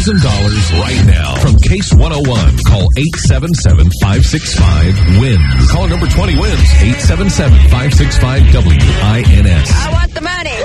right now from Case 101. Call 877-565-WINS. Caller number 20 wins 877-565-WINS. I want the money.